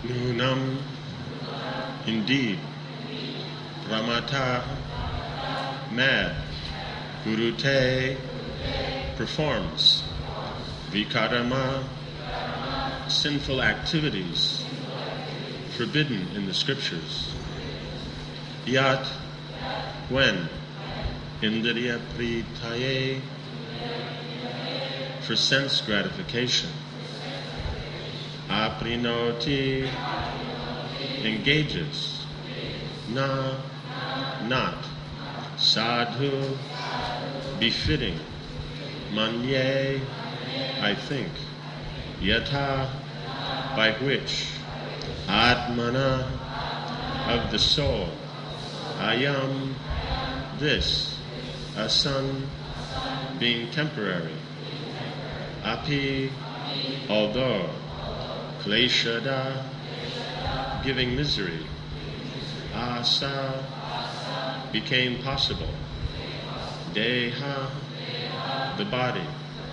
Nunam, indeed. Pramata, mad. Gurute, performs. Vikarama, sinful activities, forbidden in the scriptures. Yat, when. Indriya pritaye, for sense gratification. Aprinoti, engages. Na, not. Sadhu, befitting. Manye, I think. Yatha, by which. Atmana, of the soul. Ayam, this. Asan, being temporary. Api, although. Kleshada, giving misery. Asa, became possible. Deha, the body.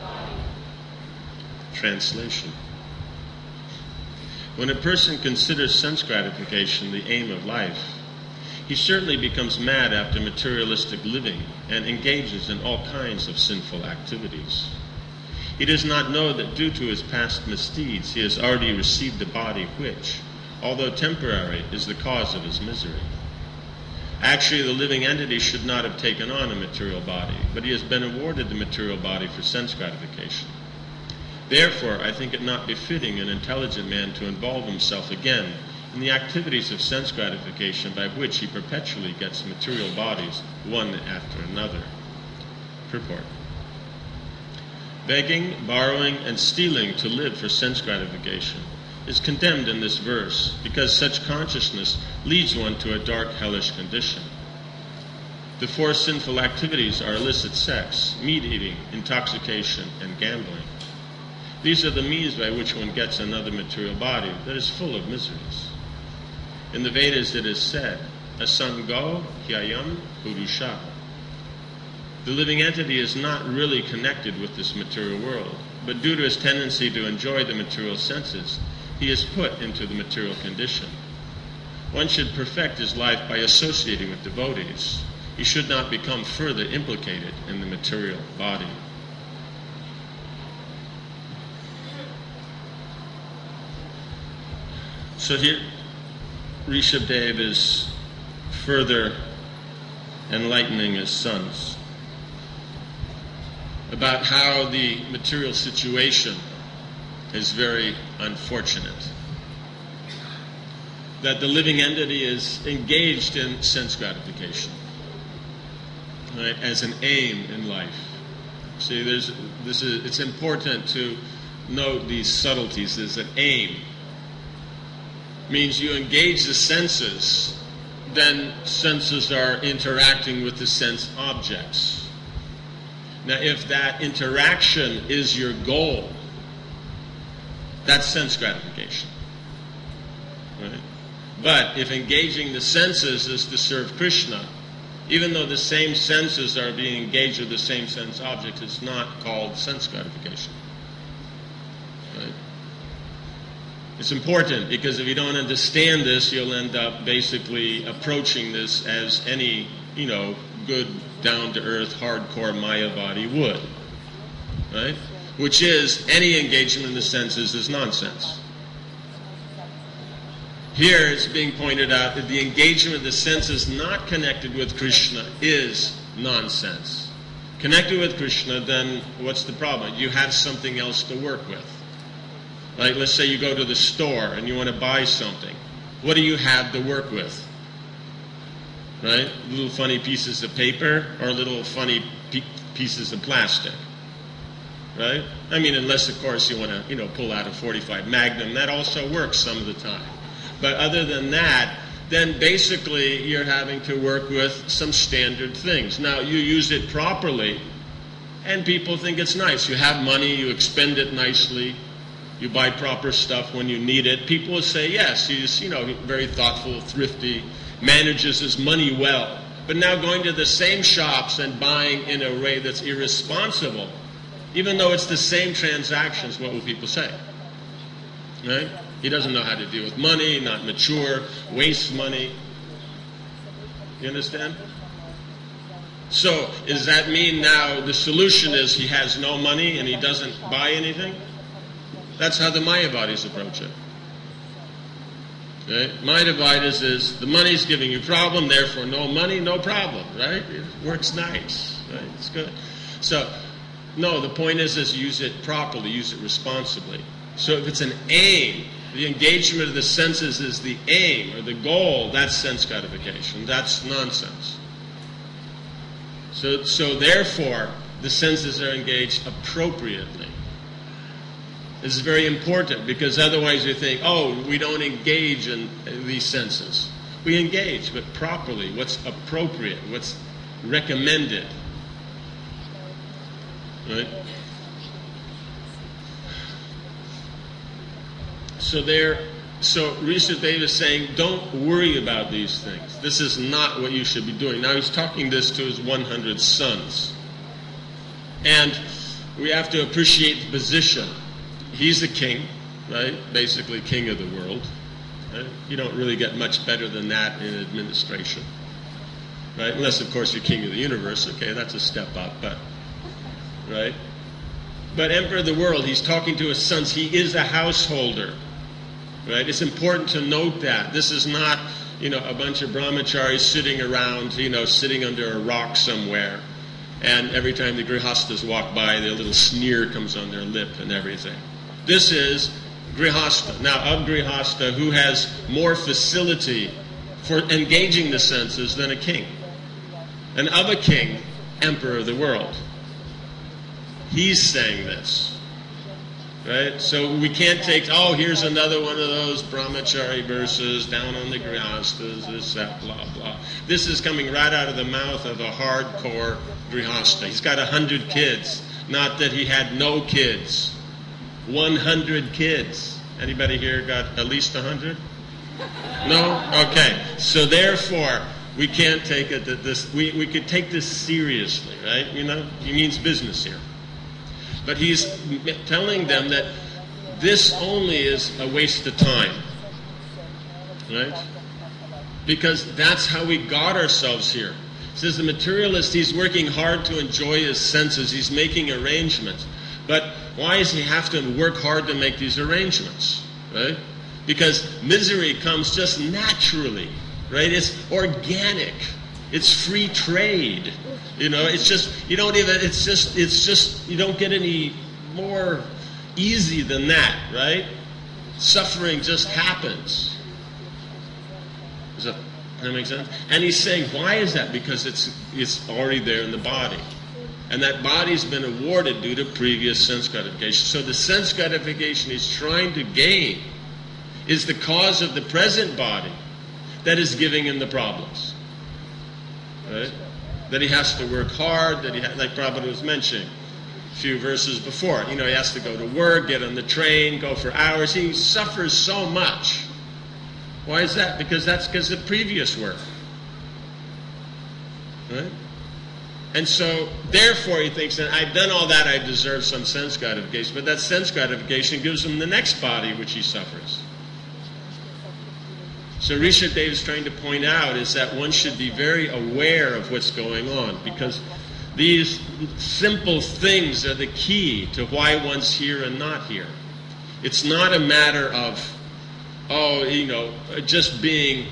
Translation. When a person considers sense gratification the aim of life, he certainly becomes mad after materialistic living and engages in all kinds of sinful activities. He does not know that due to his past misdeeds, he has already received a body which, although temporary, is the cause of his misery. Actually, the living entity should not have taken on a material body, but he has been awarded the material body for sense gratification. Therefore, I think it not befitting an intelligent man to involve himself again in the activities of sense gratification by which he perpetually gets material bodies, one after another. Purport. Begging, borrowing, and stealing to live for sense gratification is condemned in this verse because such consciousness leads one to a dark, hellish condition. The four sinful activities are illicit sex, meat-eating, intoxication, and gambling. These are the means by which one gets another material body that is full of miseries. In the Vedas it is said, Asango hyayam purusha. The living entity is not really connected with this material world, but due to his tendency to enjoy the material senses, he is put into the material condition. One should perfect his life by associating with devotees. He should not become further implicated in the material body. So here, Rishabdev is further enlightening his sons about how the material situation is very unfortunate. That the living entity is engaged in sense gratification, right, as an aim in life. See, it's important to note these subtleties. There's an aim. Means you engage the senses, then senses are interacting with the sense objects. Now, if that interaction is your goal, that's sense gratification. Right? But if engaging the senses is to serve Krishna, even though the same senses are being engaged with the same sense objects, it's not called sense gratification. Right? It's important because if you don't understand this, you'll end up basically approaching this as any, good, down-to-earth, hardcore Mayavadi would. Right? Which is, any engagement in the senses is nonsense. Here it's being pointed out that the engagement of the senses not connected with Krishna is nonsense. Connected with Krishna, then what's the problem? You have something else to work with. Like, let's say you go to the store and you want to buy something. What do you have to work with? Right? Little funny pieces of paper or little funny pieces of plastic. Right? I mean, unless, of course, you want to, pull out a .45 Magnum. That also works some of the time. But other than that, then basically you're having to work with some standard things. Now, you use it properly, and people think it's nice. You have money, you expend it nicely. You buy proper stuff when you need it. People will say, yes, he's, very thoughtful, thrifty, manages his money well. But now going to the same shops and buying in a way that's irresponsible, even though it's the same transactions, what will people say? Right? He doesn't know how to deal with money, not mature, wastes money. You understand? So, does that mean now the solution is he has no money and he doesn't buy anything? That's how the Mayavadis approach it. Okay? Mayavadis is the money's giving you problem, therefore no money, no problem, right? It works nice, right? It's good. So, no, the point is use it properly, use it responsibly. So if it's an aim, the engagement of the senses is the aim or the goal, that's sense gratification. That's nonsense. So therefore, the senses are engaged appropriately. This is very important because otherwise you think, oh, we don't engage in these senses. We engage, but properly, what's appropriate, what's recommended. Right? So Rishabdev is saying, don't worry about these things. This is not what you should be doing. Now he's talking this to his 100 sons. And we have to appreciate the position. He's the king, right? Basically king of the world. Right? You don't really get much better than that in administration. Right? Unless, of course, you're king of the universe. Okay, that's a step up, but... Right? But emperor of the world, he's talking to his sons. He is a householder. Right? It's important to note that. This is not, a bunch of brahmacharis sitting around, sitting under a rock somewhere. And every time the grihastas walk by, their little sneer comes on their lip and everything. This is grihasta. Now, of grihasta, who has more facility for engaging the senses than a king? And of a king, emperor of the world. He's saying this. Right? So we can't take, here's another one of those brahmachari verses, down on the grihastas, this, that, blah, blah. This is coming right out of the mouth of a hardcore grihasta. He's got 100 kids. Not that he had no kids. 100 kids. Anybody here got at least 100? No? Okay. So therefore, we can't take it that this, we could take this seriously, right? He means business here. But he's telling them that this only is a waste of time. Right? Because that's how we got ourselves here. It says the materialist, he's working hard to enjoy his senses. He's making arrangements. But why does he have to work hard to make these arrangements? Right? Because misery comes just naturally. Right? It's organic. It's free trade. It's just, you don't get any more easy than that, right? Suffering just happens. Does that make sense? And he's saying, why is that? Because it's already there in the body. And that body's been awarded due to previous sense gratification. So the sense gratification he's trying to gain is the cause of the present body that is giving him the problems. Right? That he has to work hard, like Prabhupada was mentioning a few verses before. He has to go to work, get on the train, go for hours. He suffers so much. Why is that? Because of previous work. Right? And so, therefore, he thinks that I've done all that, I deserve some sense gratification. But that sense gratification gives him the next body which he suffers. So Rishabdev is trying to point out is that one should be very aware of what's going on, because these simple things are the key to why one's here and not here. It's not a matter of, just being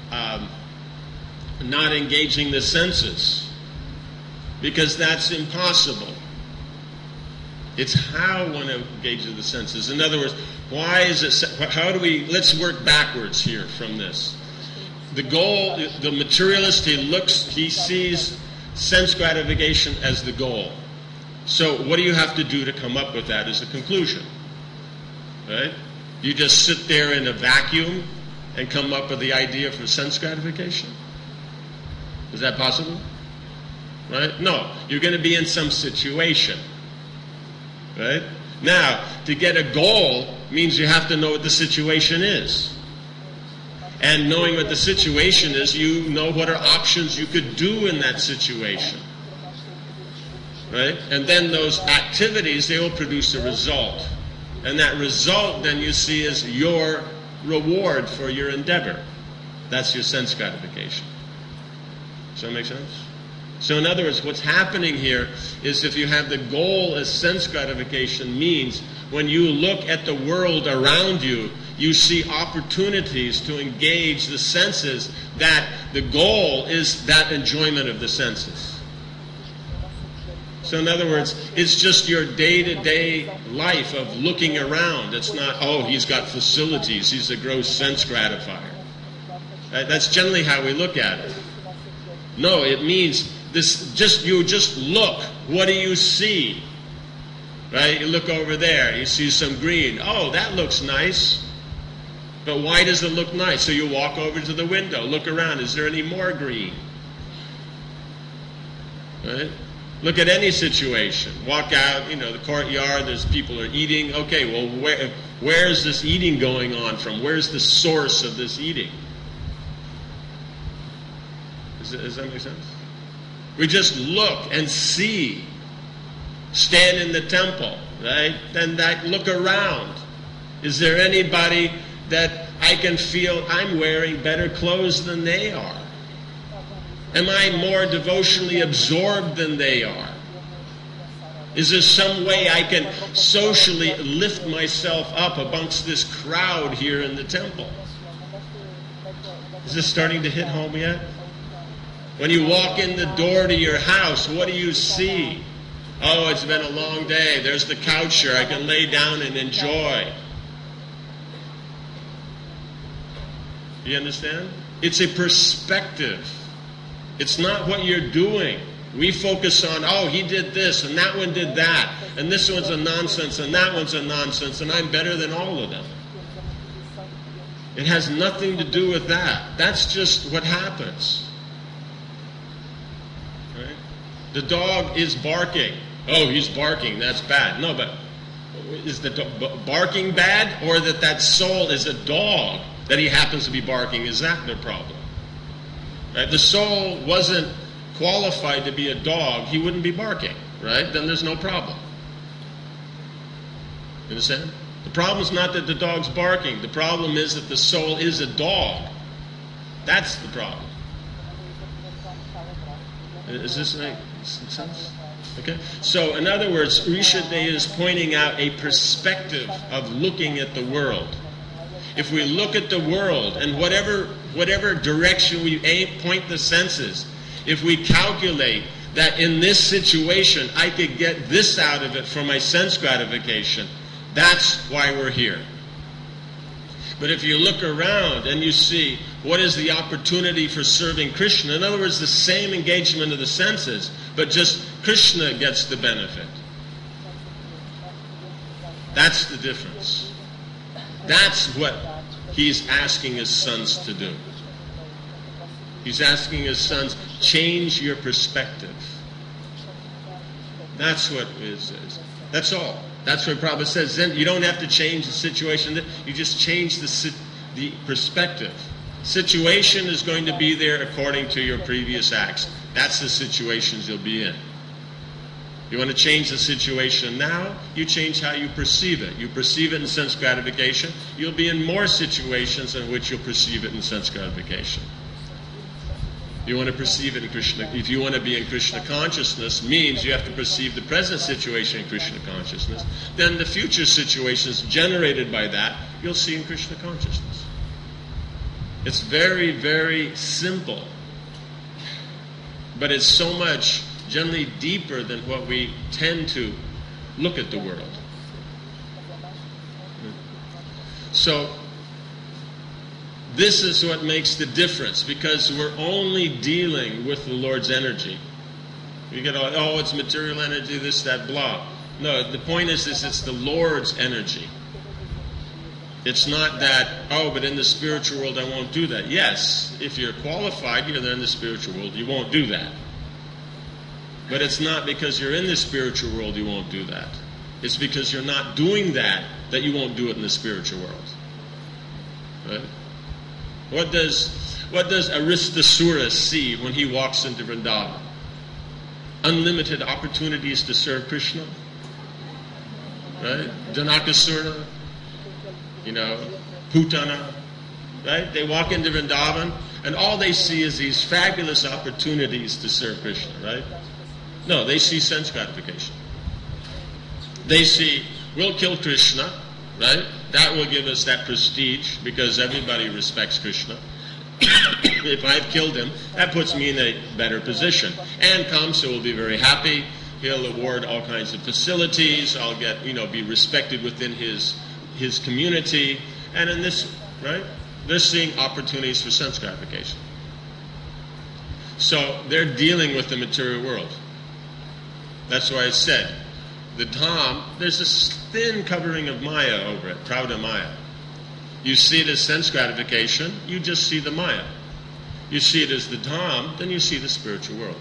not engaging the senses, because that's impossible. It's how one engages the senses. In other words, why is it, let's work backwards here from this. The goal, the materialist, he sees sense gratification as the goal. So what do you have to do to come up with that as a conclusion? Right? You just sit there in a vacuum and come up with the idea for sense gratification? Is that possible? Right? No. You're going to be in some situation. Right? Now, to get a goal means you have to know what the situation is. And knowing what the situation is, you know what are options you could do in that situation. Right? And then those activities, they will produce a result. And that result, then, you see, is your reward for your endeavor. That's your sense gratification. Does that make sense? So in other words, what's happening here is if you have the goal as sense gratification, means when you look at the world around you, you see opportunities to engage the senses, that the goal is that enjoyment of the senses. So in other words, it's just your day-to-day life of looking around. It's not, oh, he's got facilities, he's a gross sense gratifier. That's generally how we look at it. No, it means you just look. What do you see? Right? You look over there, you see some green. Oh, that looks nice. But why does it look nice? So you walk over to the window, look around. Is there any more green? Right? Look at any situation. Walk out, the courtyard, there's people are eating. Okay, well, where is this eating going on from? Where's the source of this eating? Does that make sense? We just look and see. Stand in the temple, right? Then look around. Is there anybody that I can feel I'm wearing better clothes than they are? Am I more devotionally absorbed than they are? Is there some way I can socially lift myself up amongst this crowd here in the temple? Is this starting to hit home yet? When you walk in the door to your house, what do you see? Oh, it's been a long day. There's the couch here. I can lay down and enjoy. You understand? It's a perspective. It's not what you're doing. We focus on, oh, he did this, and that one did that, and this one's a nonsense, and that one's a nonsense, and I'm better than all of them. It has nothing to do with that. That's just what happens. Right? The dog is barking. Oh, he's barking. That's bad. No, but is the barking bad, or that soul is a dog that he happens to be barking? Is that the problem? Right? The soul wasn't qualified to be a dog. He wouldn't be barking, right? Then there's no problem. You understand? The problem's not that the dog's barking. The problem is that the soul is a dog. That's the problem. Is this make sense? Okay. So, in other words, Rishade is pointing out a perspective of looking at the world. If we look at the world and whatever direction we point the senses, if we calculate that in this situation I could get this out of it for my sense gratification, that's why we're here. But if you look around and you see what is the opportunity for serving Krishna, in other words, the same engagement of the senses, but just Krishna gets the benefit. That's the difference. That's what he's asking his sons to do. He's asking his sons, change your perspective. That's what it is. That's all. That's what Prabhupada says. Then you don't have to change the situation. You just change the perspective. Situation is going to be there according to your previous acts. That's the situations you'll be in. You want to change the situation now, you change how you perceive it. You perceive it in sense gratification, you'll be in more situations in which you'll perceive it in sense gratification. You want to perceive it in Krishna. If you want to be in Krishna consciousness, means you have to perceive the present situation in Krishna consciousness. Then the future situations generated by that, you'll see in Krishna consciousness. It's very, very simple. But it's so much generally deeper than what we tend to look at the world. So, this is what makes the difference, because we're only dealing with the Lord's energy. You get all, oh, it's material energy, this, that, blah. No, the point is this, it's the Lord's energy. It's not that, oh, but in the spiritual world I won't do that. Yes, if you're qualified, you're there in the spiritual world, you won't do that. But it's not because you're in the spiritual world you won't do that. It's because you're not doing that you won't do it in the spiritual world. Right? What does Aristasura see when he walks into Vrindavan? Unlimited opportunities to serve Krishna. right? Janakasura, Putana, right? They walk into Vrindavan, and all they see is these fabulous opportunities to serve Krishna, right? No, they see sense gratification. They see, we'll kill Krishna, right? That will give us that prestige because everybody respects Krishna. If I've killed him, that puts me in a better position. And Kamsa will be very happy. He'll award all kinds of facilities. I'll get, be respected within his community. And in this, right, they're seeing opportunities for sense gratification. So they're dealing with the material world. That's why I said, the Dham, there's this thin covering of Maya over it, Pravda Maya. You see it as sense gratification, you just see the Maya. You see it as the Dham, then you see the spiritual world.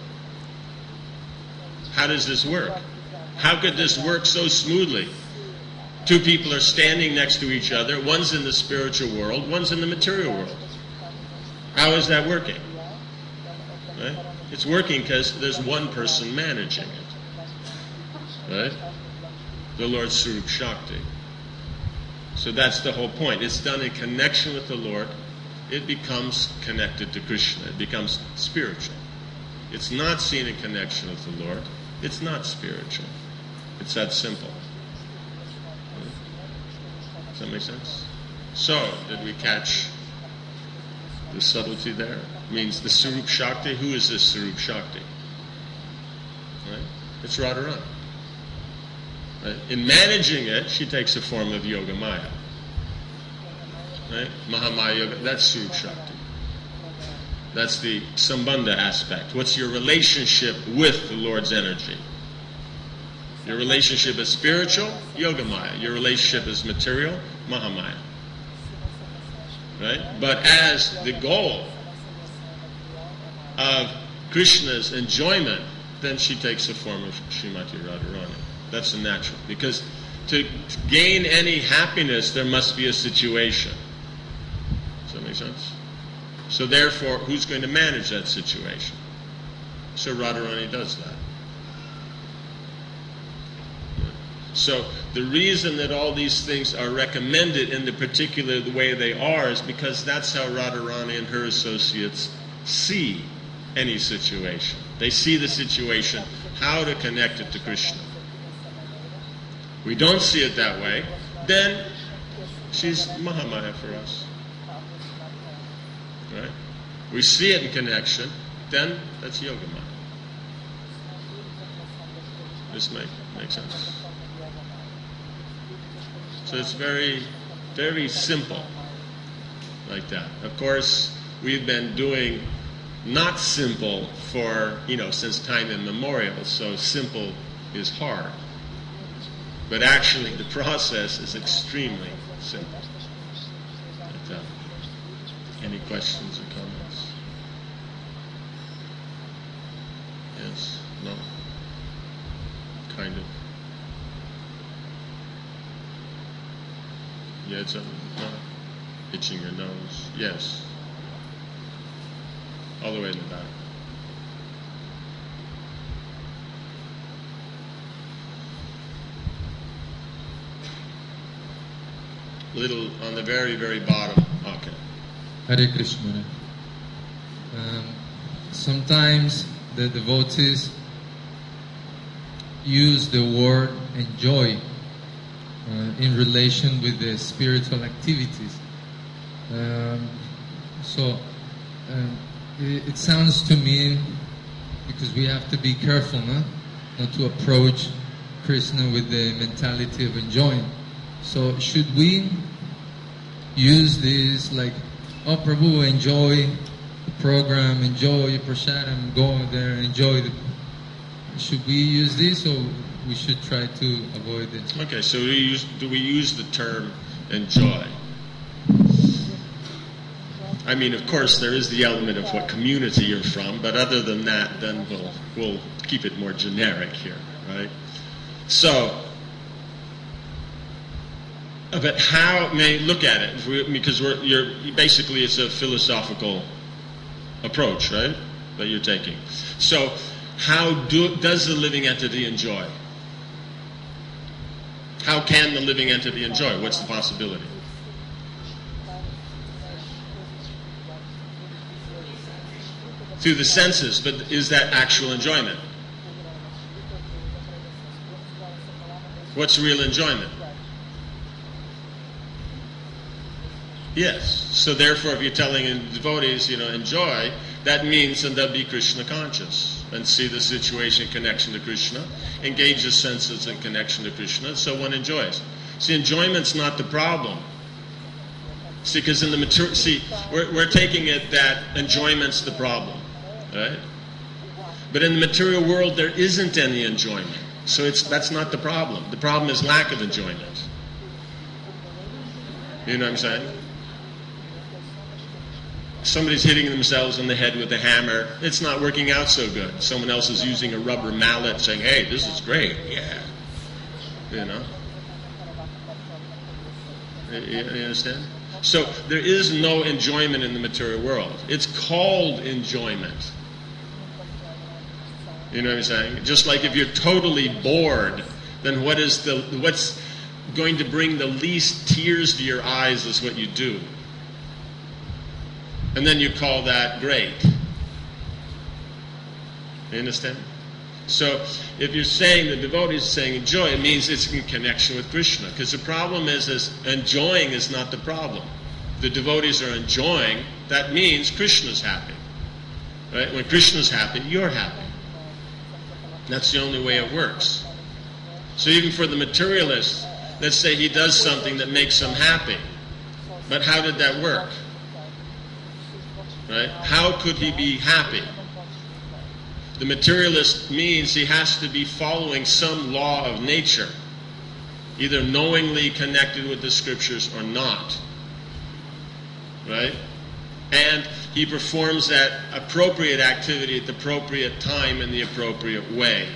How does this work? How could this work so smoothly? Two people are standing next to each other, one's in the spiritual world, one's in the material world. How is that working? Right? It's working because there's one person managing it. Right? The Lord Swarup Shakti. So that's the whole point. It's done in connection with the Lord. It becomes connected to Krishna. It becomes spiritual. It's not seen in connection with the Lord. It's not spiritual. It's that simple. Does that make sense? So, did we catch the subtlety there? It means the Swarup Shakti. Who is this Swarup Shakti? Right? It's Radharani. Right? In managing it, she takes the form of Yoga Maya. Right? Mahamaya Yoga, that's Swarup Shakti. That's the Sambandha aspect. What's your relationship with the Lord's energy? Your relationship is spiritual, Yoga Maya. Your relationship is material, Mahamaya. Right? But as the goal of Krishna's enjoyment, then she takes the form of Srimati Radharani. That's the natural. Because to gain any happiness, there must be a situation. Does that make sense? So therefore, who's going to manage that situation? So Radharani does that. So the reason that all these things are recommended in the particular way they are is because that's how Radharani and her associates see any situation. They see the situation, how to connect it to Krishna. We don't see it that way, then she's Mahamaya for us. Right? We see it in connection, then that's Yoga Maya. This makes sense. So it's very, very simple like that. Of course, we've been doing not simple for, since time immemorial, so simple is hard. But actually, the process is extremely simple. Like that. Any questions or comments? Yes? No? Kind of. Yeah, it's no. Itching your nose. Yes. All the way in the back. Little on the very, very bottom. Okay. Hare Krishna. Sometimes the devotees use the word enjoy in relation with the spiritual activities. It sounds to me, because we have to be careful, not to approach Krishna with the mentality of enjoying. So should we use this like, oh Prabhu, enjoy the program, enjoy prasadam, go there, enjoy the... Should we use this, or we should try to avoid this? Okay, so do we use the term enjoy? I mean, of course, there is the element of what community you're from, but other than that, then we'll keep it more generic here, right? So, but how may look at it, because you're basically it's a philosophical approach, right, that you're taking. So, how does the living entity enjoy? How can the living entity enjoy? What's the possibility? Through the senses, but is that actual enjoyment? What's real enjoyment? Yes. So therefore, if you're telling devotees, enjoy, that means that they'll be Krishna conscious and see the situation in connection to Krishna, engage the senses in connection to Krishna, so one enjoys. See, enjoyment's not the problem. See, because in the we're taking it that enjoyment's the problem, right? But in the material world, there isn't any enjoyment. So that's not the problem. The problem is lack of enjoyment. You know what I'm saying? Somebody's hitting themselves in the head with a hammer. It's not working out so good. Someone else is using a rubber mallet saying, hey, this is great. Yeah. You understand? So there is no enjoyment in the material world. It's called enjoyment. You know what I'm saying? Just like if you're totally bored, then what's going to bring the least tears to your eyes is what you do. And then you call that great. You understand? So if you're saying the devotee is saying enjoy, it means it's in connection with Krishna. Because the problem is enjoying is not the problem. The devotees are enjoying, that means Krishna's happy. Right? When Krishna's happy, you're happy. That's the only way it works. So even for the materialist, let's say he does something that makes him happy. But how did that work? Right? How could he be happy? The materialist means he has to be following some law of nature, either knowingly connected with the scriptures or not. Right? And he performs that appropriate activity at the appropriate time in the appropriate way.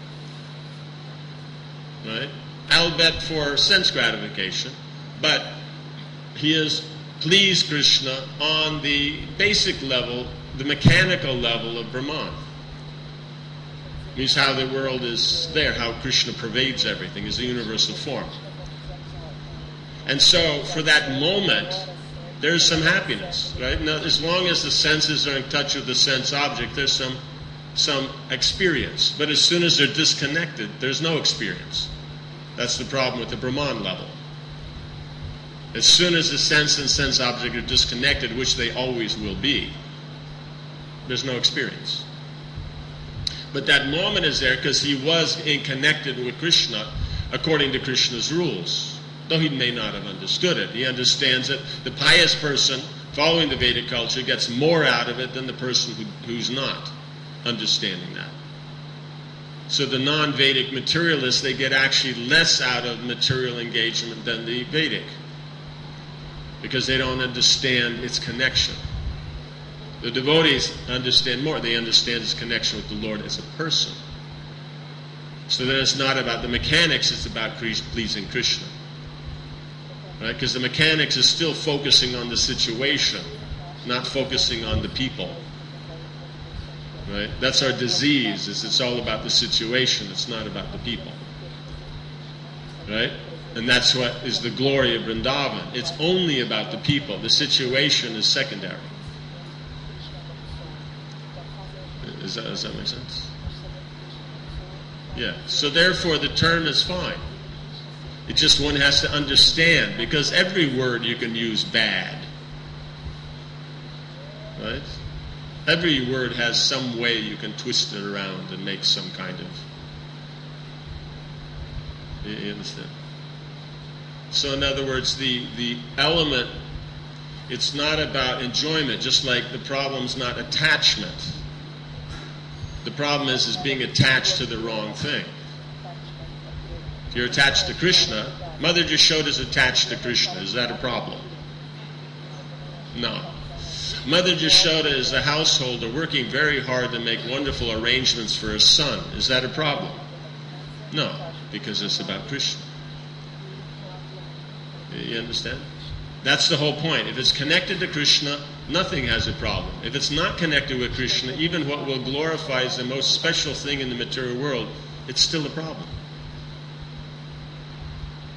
Right? Albeit for sense gratification, but he is pleased Krishna on the basic level, the mechanical level of Brahman. Means how the world is there, how Krishna pervades everything, is a universal form. And so, for that moment, there's some happiness, right? Now, as long as the senses are in touch with the sense object, there's some experience. But as soon as they're disconnected, there's no experience. That's the problem with the Brahman level. As soon as the sense and sense object are disconnected, which they always will be, there's no experience. But that moment is there because he was connected with Krishna according to Krishna's rules. Though he may not have understood it. He understands it. The pious person following the Vedic culture gets more out of it than the person who's not understanding that. So the non-Vedic materialists, they get actually less out of material engagement than the Vedic. Because they don't understand its connection. The devotees understand more. They understand its connection with the Lord as a person. So then it's not about the mechanics, it's about pleasing Krishna. Right? Because the mechanics is still focusing on the situation, not focusing on the people. Right? That's our disease, is it's all about the situation, it's not about the people. Right? And that's what is the glory of Vrindavan. It's only about the people. The situation is secondary. Does that make sense? Yeah. So therefore the term is fine. It just one has to understand, because every word you can use bad. Right? Every word has some way you can twist it around and make some kind of... You understand? So in other words, the element, it's not about enjoyment, just like the problem's not attachment. The problem is being attached to the wrong thing. If you're attached to Krishna, Mother Yashoda is attached to Krishna. Is that a problem? No. Mother Yashoda is a householder working very hard to make wonderful arrangements for her son. Is that a problem? No, because it's about Krishna. You understand? That's the whole point. If it's connected to Krishna, nothing has a problem. If it's not connected with Krishna, even what will glorify as the most special thing in the material world, it's still a problem.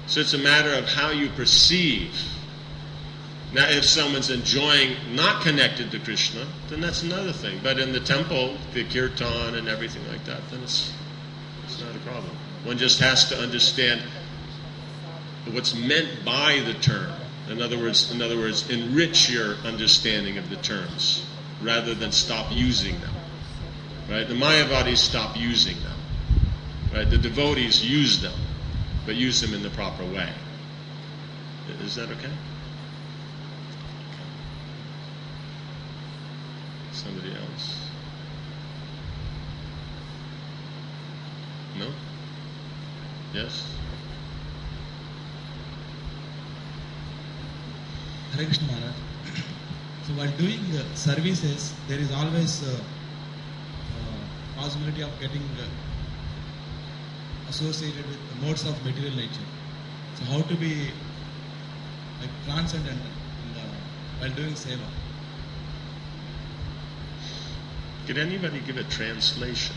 So it's a matter of how you perceive. Now, if someone's enjoying not connected to Krishna, then that's another thing. But in the temple, the kirtan and everything like that, then it's not a problem. One just has to understand what's meant by the term. In other words, enrich your understanding of the terms rather than stop using them. Right? The Mayavadis stop using them. Right? The devotees use them, but use them in the proper way. Is that okay? Somebody else? No? Yes? Hare Krishna Maharaj. So while doing services, there is always possibility of getting associated with the modes of material nature. So how to be like transcendent while doing seva? Could anybody give a translation?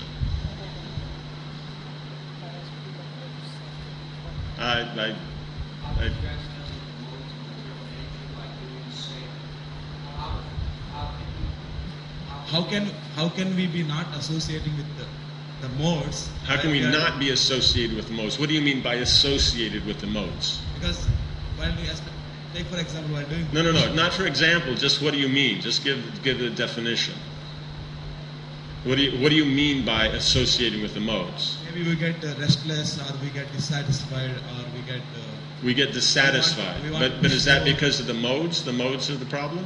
How can we be not associating with the modes? How can we not be associated with the modes? What do you mean by associated with the modes? Because while we take for example while doing No, not for example. Just what do you mean? Just give the definition. What do you mean by associating with the modes? Maybe we get restless, or we get dissatisfied, or we get dissatisfied. But is that because of the modes? The modes are the problem?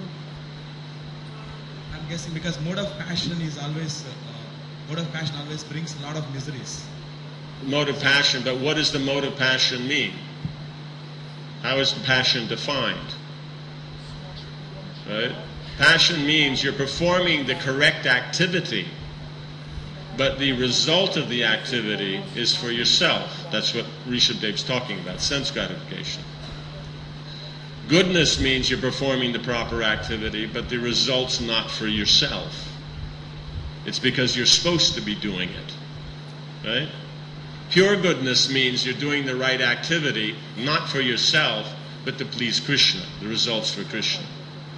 I'm guessing because mode of passion always brings a lot of miseries. Mode of passion, but what does the mode of passion mean? How is the passion defined? Right? Passion means you're performing the correct activity, but the result of the activity is for yourself. That's what Rishabhadev's talking about, sense gratification. Goodness means you're performing the proper activity, but the result's not for yourself. It's because you're supposed to be doing it. Right? Pure goodness means you're doing the right activity, not for yourself, but to please Krishna. The result's for Krishna.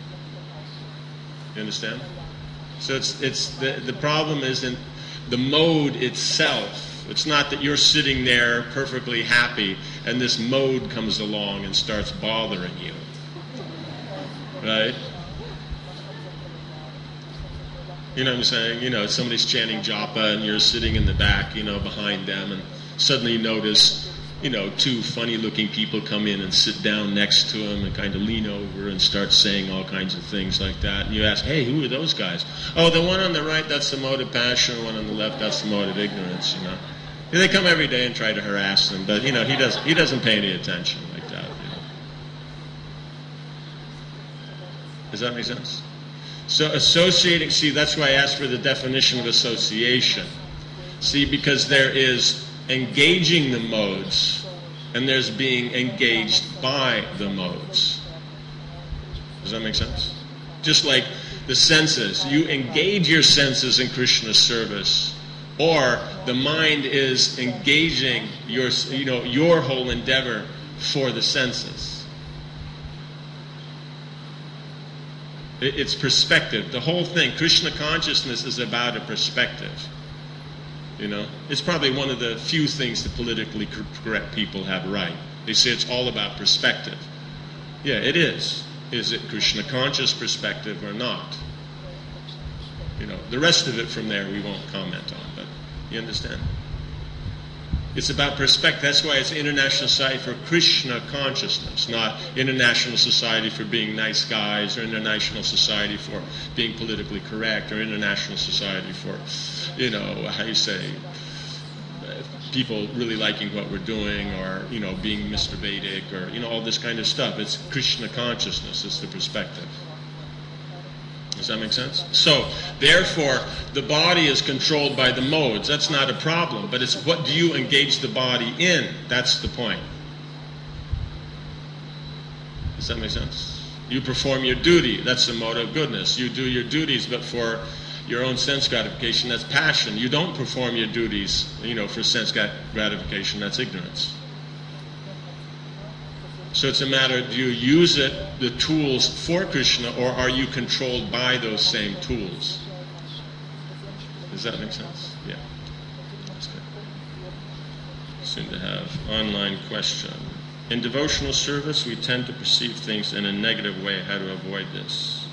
You understand? So it's the problem is in the mode itself. It's not that you're sitting there perfectly happy and this mode comes along and starts bothering you. Right? You know what I'm saying? You know, somebody's chanting japa and you're sitting in the back, behind them, and suddenly you notice, two funny-looking people come in and sit down next to him and kind of lean over and start saying all kinds of things like that. And you ask, hey, who are those guys? Oh, the one on the right, that's the mode of passion. The one on the left, that's the mode of ignorance, And they come every day and try to harass him, but, he doesn't pay any attention like that. Does that make sense? So associating, that's why I asked for the definition of association. See, because there is engaging the modes, and there's being engaged by the modes. Does that make sense? Just like the senses, you engage your senses in Krishna's service, or the mind is engaging your whole endeavor for the senses. It's perspective. The whole thing, Krishna consciousness is about a perspective. It's probably one of the few things the politically correct people have right. They say it's all about perspective. Yeah, it is. Is it Krishna conscious perspective or not? The rest of it from there we won't comment on, but you understand? It's about perspective. That's why it's International Society for Krishna Consciousnness, not International Society for being nice guys, or International Society for being politically correct, or International Society for, people really liking what we're doing, or, being Mr. Vedic, or, all this kind of stuff. It's Krishna consciousness. It's the perspective. Does that make sense? So, therefore, the body is controlled by the modes. That's not a problem. But it's what do you engage the body in? That's the point. Does that make sense? You perform your duty. That's the mode of goodness. You do your duties, but for your own sense gratification, that's passion. You don't perform your duties, for sense gratification. That's ignorance. So it's a matter, do you use the tools for Krishna, or are you controlled by those same tools? Does that make sense? Yeah. That's good. Seem to have online question. In devotional service, we tend to perceive things in a negative way. How to avoid this?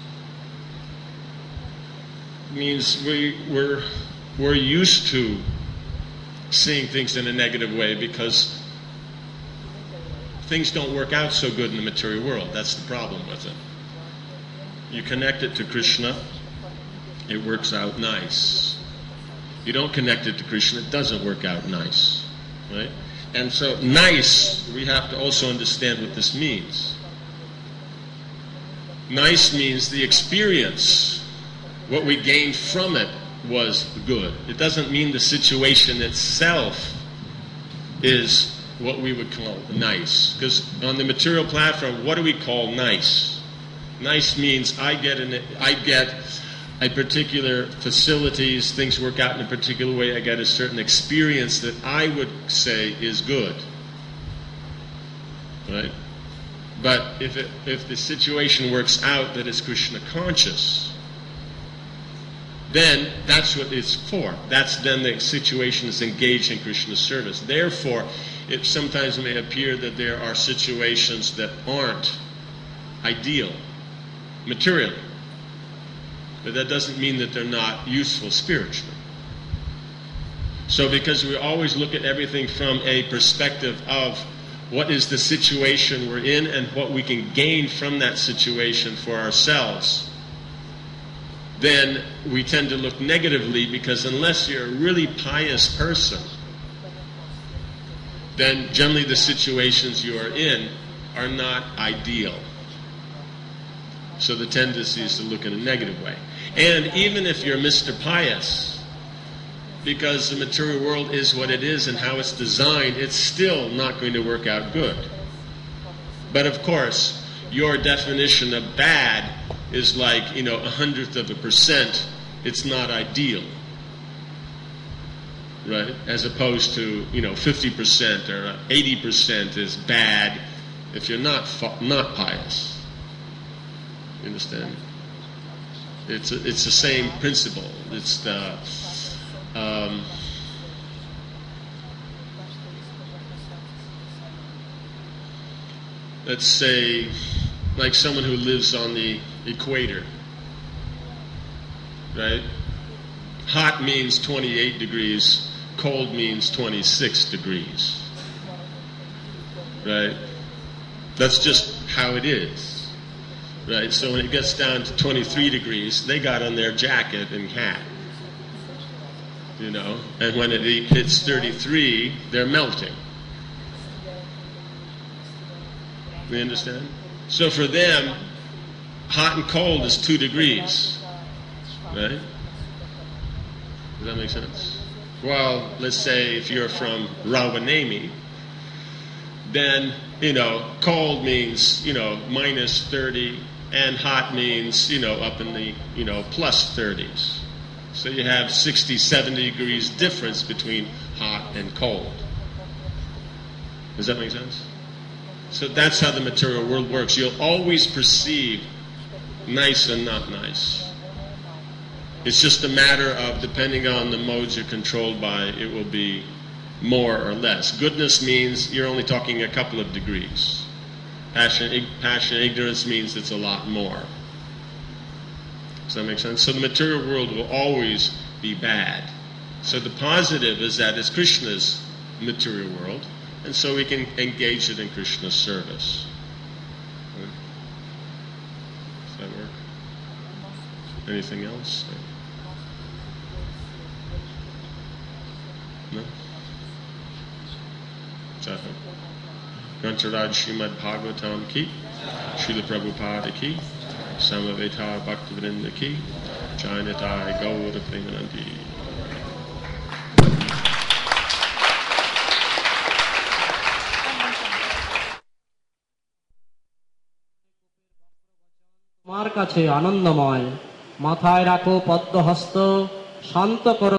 It means we're used to seeing things in a negative way because things don't work out so good in the material world. That's the problem with it. You connect it to Krishna, it works out nice. You don't connect it to Krishna, it doesn't work out nice. Right? And so nice, we have to also understand what this means. Nice means the experience, what we gained from it was good. It doesn't mean the situation itself is what we would call nice. Because on the material platform, what do we call nice? Nice means I get a particular facilities, things work out in a particular way, I get a certain experience that I would say is good. Right? But if the situation works out that it's Krishna conscious, then that's what it's for. That's then the situation is engaged in Krishna's service. Therefore, it sometimes may appear that there are situations that aren't ideal materially. But that doesn't mean that they're not useful spiritually. So because we always look at everything from a perspective of what is the situation we're in and what we can gain from that situation for ourselves, then we tend to look negatively, because unless you're a really pious person, then generally the situations you are in are not ideal. So the tendency is to look in a negative way. And even if you're Mr. Pious, because the material world is what it is and how it's designed, it's still not going to work out good. But of course, your definition of bad is like, 0.01%. It's not ideal. Right? As opposed to, 50% or 80% is bad if you're not pious. You understand? It's the same principle. It's the let's say, like someone who lives on the equator, right? Hot means 28 degrees, cold means 26 degrees, right? That's just how it is, right? So when it gets down to 23 degrees, they got on their jacket and hat, and when it hits 33, they're melting. You understand? So for them, hot and cold is 2 degrees, right? Does that make sense? Well, let's say if you're from Rawanemi, then, cold means, minus 30, and hot means, up in the, plus 30s. So you have 60, 70 degrees difference between hot and cold. Does that make sense? So that's how the material world works. You'll always perceive nice and not nice. It's just a matter of, depending on the modes you're controlled by, it will be more or less. Goodness means you're only talking a couple of degrees. Passion, ignorance means it's a lot more. Does that make sense? So the material world will always be bad. So the positive is that it's Krishna's material world, and so we can engage it in Krishna's service. Does that work? Anything else? No? Grantaraj Srimad Bhagavatam ki, Srila Prabhupada ki, Samaveta Bhaktivinoda ki, Jayanatai Gaura Premanandi. তোমার কাছে আনন্দময়, মাথায় রাখো পদ্মহস্ত, শান্ত করো